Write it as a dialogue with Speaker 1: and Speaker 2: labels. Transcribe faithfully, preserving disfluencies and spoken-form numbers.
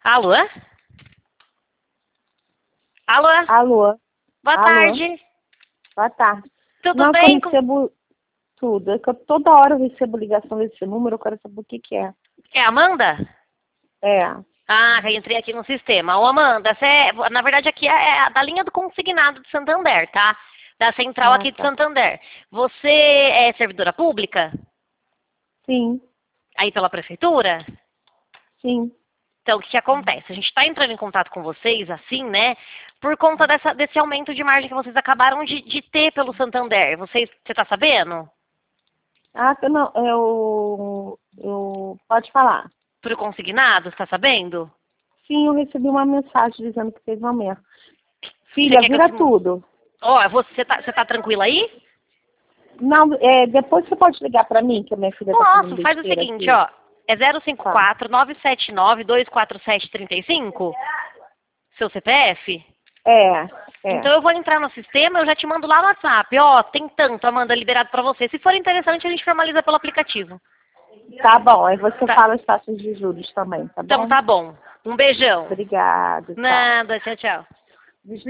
Speaker 1: Alô? Alô?
Speaker 2: Alô?
Speaker 1: Boa
Speaker 2: Alô?
Speaker 1: tarde.
Speaker 2: Boa tarde.
Speaker 1: Tudo
Speaker 2: Não,
Speaker 1: bem?
Speaker 2: eu recebo tudo. É que eu, toda hora eu recebo ligação desse número, eu quero saber o que que é.
Speaker 1: É Amanda?
Speaker 2: É.
Speaker 1: Ah, eu entrei aqui no sistema. Ô, Amanda, você é, na verdade aqui é a da linha do consignado de Santander, tá? Da central
Speaker 2: Ah,
Speaker 1: aqui de
Speaker 2: tá.
Speaker 1: Santander. Você é servidora pública?
Speaker 2: Sim,
Speaker 1: Aí pela prefeitura?
Speaker 2: sim.
Speaker 1: Então, o que, que acontece? A gente está entrando em contato com vocês, assim, né? Por conta dessa, desse aumento de margem que vocês acabaram de, de ter pelo Santander. Vocês, você está sabendo?
Speaker 2: Ah, que não, eu, eu... Pode falar.
Speaker 1: Por consignado, está sabendo?
Speaker 2: Sim, eu recebi uma mensagem dizendo que teve um aumento.
Speaker 1: Você
Speaker 2: Filha,
Speaker 1: quer que eu
Speaker 2: vira
Speaker 1: te...
Speaker 2: tudo.
Speaker 1: Ó, você tá, você tá tranquila aí?
Speaker 2: Não, é, depois você pode ligar pra mim, que a minha filha tá fazendo
Speaker 1: Posso, faz o
Speaker 2: besteira
Speaker 1: seguinte,
Speaker 2: aqui.
Speaker 1: ó. É zero cinco
Speaker 2: Tá.
Speaker 1: quatro nove sete nove dois quatro sete três cinco? Seu C P F?
Speaker 2: É,
Speaker 1: Então
Speaker 2: é.
Speaker 1: eu vou entrar no sistema, eu já te mando lá no WhatsApp. Ó, tem tanto, Amanda, liberado pra você. Se for interessante, a gente formaliza pelo aplicativo.
Speaker 2: Tá bom, aí você
Speaker 1: Tá.
Speaker 2: fala as taxas de juros também, tá
Speaker 1: Então
Speaker 2: bom?
Speaker 1: tá bom. Um beijão.
Speaker 2: Obrigada, tchau.
Speaker 1: Nada, tchau, tchau.